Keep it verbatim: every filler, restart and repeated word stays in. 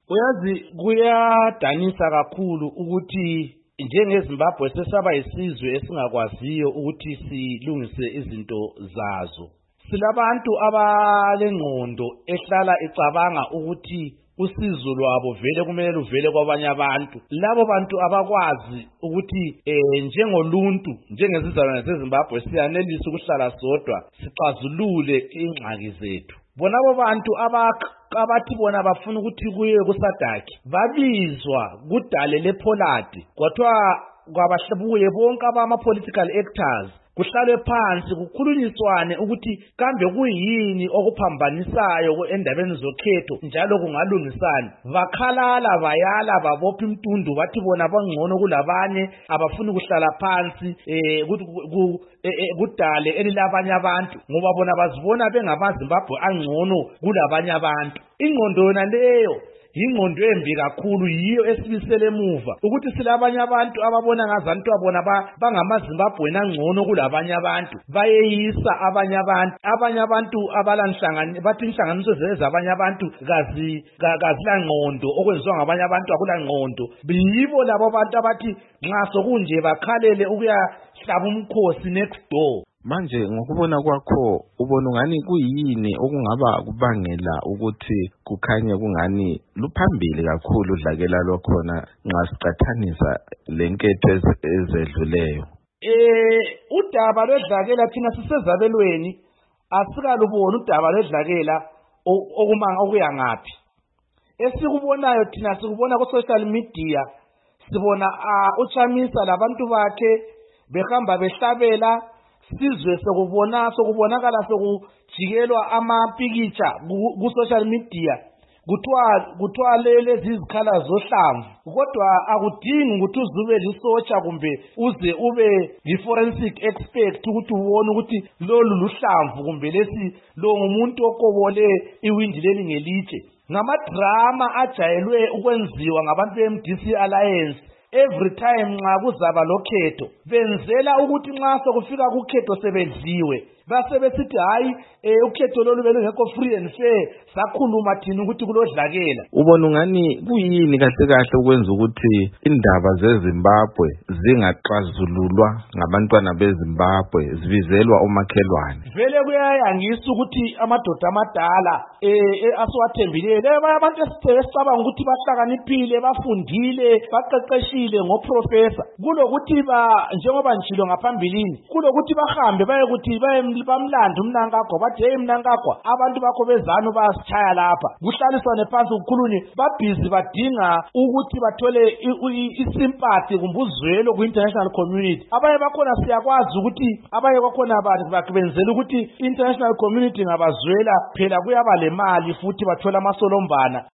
Uyazi kuyadanisa kakhulu ukuthi njengeZimbabwe sesaba isizwe esingakwaziyo ukuthi silungise izinto zazo. Silabantu abalengqondo ehlala icabanga ukuthi usizo lwabo vele kumele luvele kwabanye abantu. Labo bantu abakwazi ukuthi eh njengoluntu njengezizalwane zeZimbabwe siyanelisa ukuhlala sodwa sixazulule ingxaki zethu. Bonabo bantu abathi bona bafuna ukuthi kuye kusadaki babizwa kudale lePoladi kwathiwa kwabahlebuye bonke abama political actors kuhlalwe phansi kukhulunyiswane ukuthi kambe kuyini okuphambanisayo endabeni zokhetho njalo kungalungisani. Bakhalala bayala babopha imtundu bathi bona bangcono kulabanye abafuni kuhlala phansi eh kudale elilabanye abantu ngoba bona bazibona bengamaZimbabwe angcono kulabanye abantu. Ingqondo yona leyo ingqondo embi kakhulu yiyo esibisele emuva ukuthi silabanye abantu ababona ngazantu abona bangamaZimbabwe nangcono kulabanye abantu bayeyisa abanye abantu abanye abantu abalanhlangano bathi inhlanganiso zezabanye abantu kazi kazila ngqondo okwenziwa ngabanye abantu akula ngqondo. Biyibo labo abantu abathi nxa sokunje bakhalele ukuya hlaba umkhosi next door. Manje ngokubona kwakho ubona ngani kuyini okungaba kubangela ukuthi kukhanye kungani luphambili kakhulu udlakela lokhona nxa sicathanisa lenketho ezedluleyo? Eh udaba lodlakela thina sisezabelweni asikalubona udaba lodlakela okumanga okuya ngapi. Esikubonayo thina sikubona ku social media sibona uChamisa labantu bakhe behamba behlabela sizwe sokubona sokubonakala sokujikelwa amapikitsha ku social media kuthiwa kuthiwa lezi izikhala zohlamvu kodwa akudingi ukuthi uzube lisotsha kumbe uze ube yi-forensic expert ukuthi ubone ukuthi lolu luhlamvu kumbe lesi lo ngumuntu okobole iwindi leli ngelitshe. Ngamadrama ajayelwe ukwenziwa ngabantu be-M D C Alliance every time nxa kuzaba lokhetho benzela ukuthi nxa sokufika kukhetho sebedliwe base besithi hayi ukhetho lolu belungekho free and fair sakhuluma thina ukuthi kulodlakela. Ubona ungani kuyini kahle kahle ukwenza ukuthi indaba zeZimbabwe zingaxazululwa ngabantwana beZimbabwe zibizelwa umakhelwane? Vele kuyayangisa ukuthi amadoda amadala eh asiwathembileyo laba abantu esicabanga ukuthi bahlakaniphile bafundile baqeqeshile ngoprofessor kulokuthi ba njengoba njilo ngaphambilini kulokuthi bahambe baye ukuthi baye bamlanda umnankagwa bathi hey mnankagwa abantu bakho bezanu bayasichaya lapha kuhlaliswane phansi ukukhulunye babhizi badinga ukuthi bathole isympathy kumbuzwelo ku-international community. Abaye bakhona siyakwazi ukuthi abaye bakhona abantu bakubenzela ukuthi international community ngabazwela phela kuyaba le mali futhi bathola amasolombana